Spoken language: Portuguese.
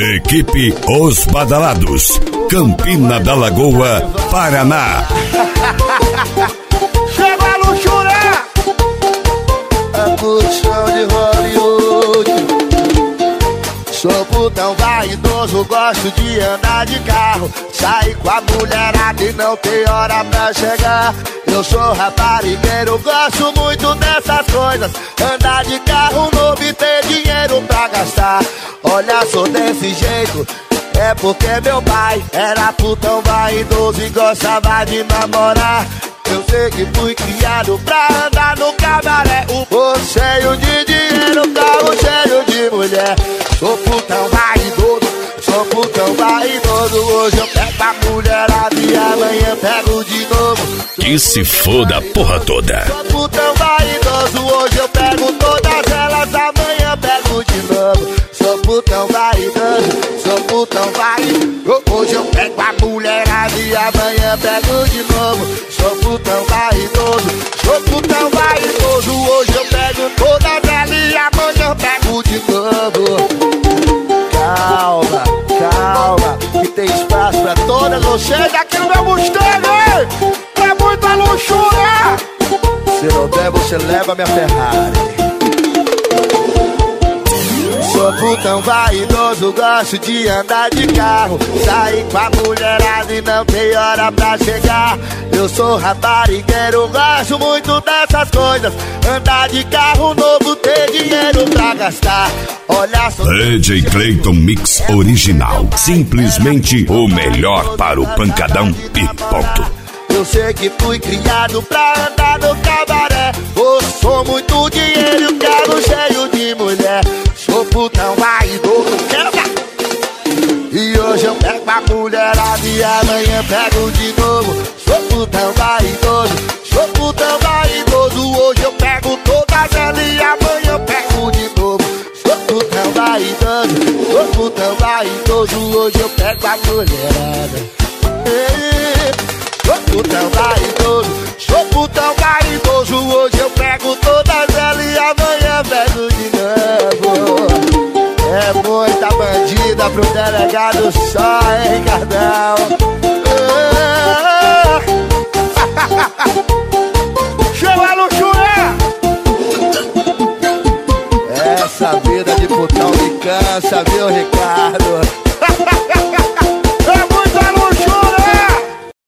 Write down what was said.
Equipe Os Badalados, Campina da Lagoa, Paraná. Chega a luxúria, a produção de Hollywood. Sou putão vaidoso, gosto de andar de carro, sair com a mulherada e não tem hora pra chegar. Eu sou raparigueiro, gosto muito dessas coisas, andar de carro novo e ter dinheiro pra gastar. Olha, sou desse jeito, é porque meu pai era putão vaidoso e gostava de namorar. Eu sei que fui criado pra andar no cabaré, o bolso cheio de dinheiro, carro cheio de mulher. Sou putão vaidoso, sou putão vaidoso. Hoje eu pego a mulherada e amanhã pego de novo. Que se foda a porra toda. Sou putão vaidoso, hoje eu pego todas elas, amanhã pego de novo. Sou putão vaidoso, sou putão vaidoso. Hoje eu pego a mulherada e amanhã pego de novo. Sou putão vaidoso, sou putão vaidoso. Hoje eu pego todas elas e amanhã pego de novo. Calma, calma, que tem espaço pra todas vocês aqui no meu Mustang, hein? É muita luxúria. Se não der, você leva minha Ferrari. Sou putão vaidoso, gosto de andar de carro, sair com a mulherada e não tem hora pra chegar. Eu sou raparigueiro, gosto muito dessas coisas, andar de carro novo, ter dinheiro pra gastar. Olha só, DJ Clayton Mix Original, simplesmente o melhor para o pancadão e ponto. Eu sei que fui criado pra andar no cabaré, sou muito dinheiro, carro cheio de mulher. Sou putão vaidoso, quebra! E hoje eu pego a mulherada e amanhã pego de novo. Sou putão vaidoso, sou putão vaidoso. Hoje eu pego todas elas e amanhã pego de novo. Sou putão vaidoso, sou putão vaidoso. Hoje eu pego a mulherada. Sou putão vaidoso, sou putão vaidoso. Hoje eu pego todas elas e amanhã pego de novo. É muita bandida pro delegado só, hein, Cardão?